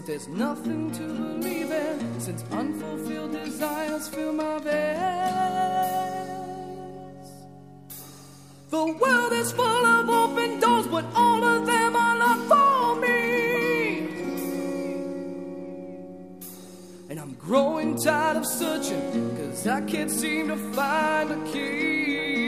but there's nothing to believe in, since unfulfilled desires fill my veins. The world is full of open doors, but all of them are not for me. And I'm growing tired of searching, 'cause I can't seem to find a key.